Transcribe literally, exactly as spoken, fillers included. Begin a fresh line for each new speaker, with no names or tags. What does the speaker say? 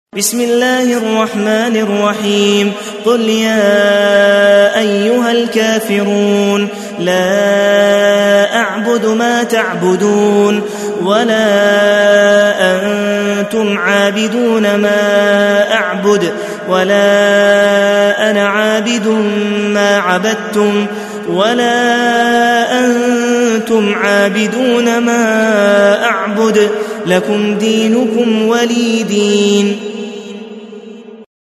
بسم الله الرحمن الرحيم قل يا أيها الكافرون لا أعبد ما تعبدون ولا أنتم عابدون ما أعبد ولا أنا عابد ما عبدتم ولا أنتم عابدون ما أعبد لكم دينكم ولي دين.